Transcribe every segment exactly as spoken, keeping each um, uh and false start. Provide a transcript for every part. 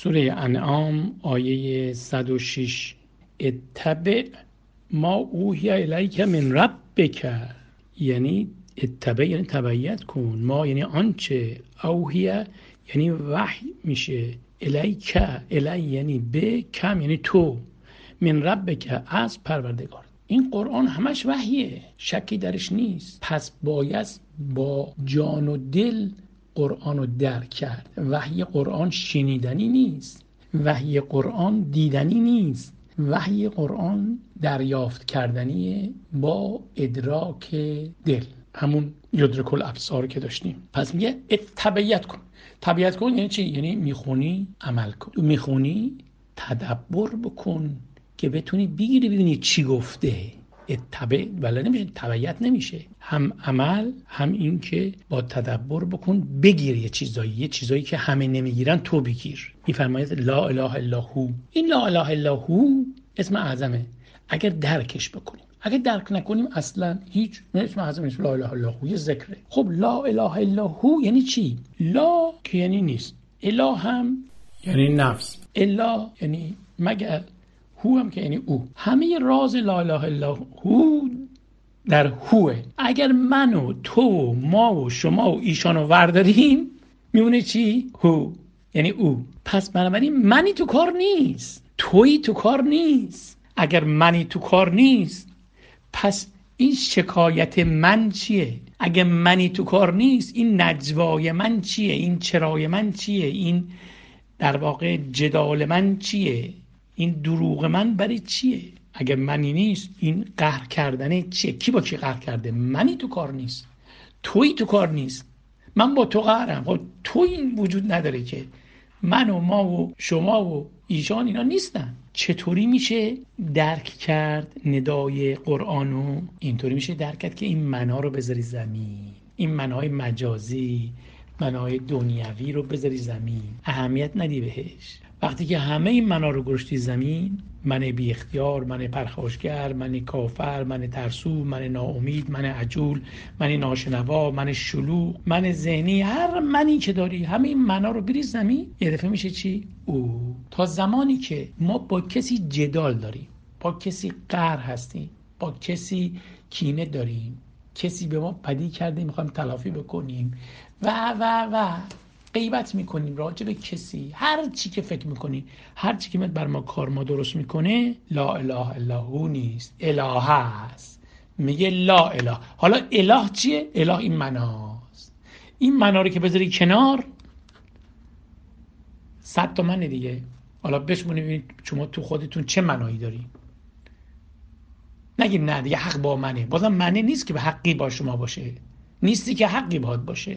سوره انعام آیه صد و شش. اتبع ما اوحی الیک من ربک، یعنی اتبع یعنی تبعیت کن، ما یعنی آنچه، اوحی یعنی وحی میشه، الیک الی یعنی به، کم یعنی تو، من ربک از پروردگار. این قرآن همش وحیه، شکی درش نیست. پس باید با جان و دل قرآن رو درک کرد. وحی قرآن شنیدنی نیست، وحی قرآن دیدنی نیست، وحی قرآن دریافت کردنیه با ادراک دل، همون یدرک الابصار که داشتیم. پس میگه تبعیت کن. تبعیت کن یعنی چی؟ یعنی میخونی عمل کن، میخونی تدبر بکن که بتونی بگیری ببینی چی گفته. اتبع ولی نمیشه، تبعیت نمیشه، هم عمل هم این که با تدبر بکن بگیر یه چیزایی، یه چیزایی که همه نمیگیرن تو بگیر. میفرماید لا اله الا هو. این لا اله الا هو اسم اعظمه، اگر درکش بکنیم. اگر درک نکنیم اصلا هیچ اسم اعظم نیست. لا اله الا هو یه ذکره. خب لا اله الا هو یعنی چی؟ لا که یعنی نیست، اله هم یعنی نفس، الا یعنی مگر، هو هم که یعنی او. همه راز لا اله الا هو در هوه. اگر من و تو ما و شما و ایشانو ورداریم میمونه چی؟ هو یعنی او. پس بنابراین منی تو کار نیست، تویی تو کار نیست. اگر منی تو کار نیست پس این شکایت من چیه؟ اگر منی تو کار نیست این نجوای من چیه؟ این چرای من چیه؟ این در واقع جدال من چیه؟ این دروغ من برای چیه؟ اگر منی نیست این قهر کردنه چیه؟ کی با کی قهر کرده؟ منی تو کار نیست، تویی تو کار نیست. من با تو قهرم. خب تو این وجود نداره که من و ما و شما و ایشان اینا نیستن. چطوری میشه درک کرد ندای قرآنو؟ اینطوری میشه درک کرد که این معنا رو بذاری زمین، این معنای مجازی، معنای دنیوی رو بذاری زمین، اهمیت ندی بهش. وقتی که همه این معنا رو گذاشتی زمین، من بی اختیار، من پرخاشگر، من کافر، من ترسو، من ناامید، من عجول، من ناشنوا، من شلوغ، من ذهنی، هر منی که داری همه این معنا رو بریز زمین، یه دفعه میشه چی؟ او. تا زمانی که ما با کسی جدال داریم، با کسی قهر هستیم، با کسی کینه داریم، کسی به ما بدی کرده میخوایم تلافی بکنیم و و و غیبت میکنیم راجع به کسی، هر چی که فکر میکنی، هر چی که بر ما کار ما درست میکنه، لا اله الا هو نیست، اله هست. میگه لا اله. حالا اله چیه؟ اله این مناست. این منا رو که بذاری کنار، صد تا منه دیگه. حالا بشمونید ببینید شما تو خودتون چه منایی داری. نگید نه دیگه حق با منه. بازم معنی نیست که به حقی با شما باشه، نیستی که حقی باهات باشه.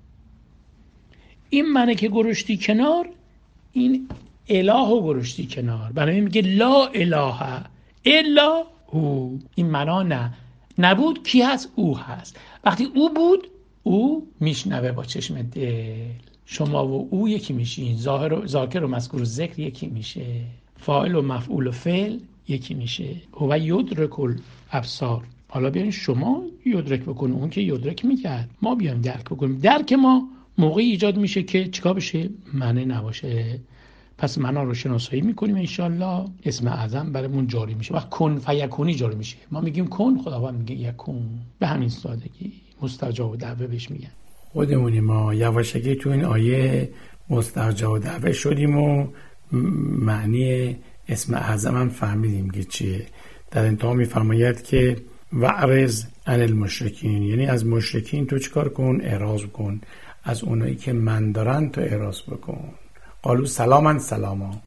این منه که گرشتی کنار، این اله رو گرشتی کنار. برای میگه لا اله الا هو. این منا نه، نبود کی هست؟ او هست. وقتی او بود، او میشنوه با چشم دل. شما و او یکی میشین، ظاهر و ذاکر و مذکور و ذکر یکی میشه، فاعل و مفعول و فعل یکی میشه. هو یدرک الابصار. حالا بیاین شما یدرک بکنید، اون که یدرک میکرد، ما بیایم درک بکنیم. درک ما موقعی ایجاد میشه که چیکار بشه؟ معنی نباشه. پس معنا رو شناسایی میکنیم انشالله، اسم اعظم برامون جاری میشه. وقت کن فیکونی جاری میشه، ما میگیم کن، خداوند میگه یکون. به همین سادگی مستجاب دعوه بهش میگن. خودمونی ما یواشکی تو این آیه مستجاب دعوه شدیم و معنی اسم اعظم هم فهمیدیم که چیه. در انتها میفرماید که وعرض عن المشرکین، یعنی از مشرکین تو چیکار کن؟ اعراض کن. از اونایی که من دارن تو اعراض بکن. قالوا سلاما سلاما.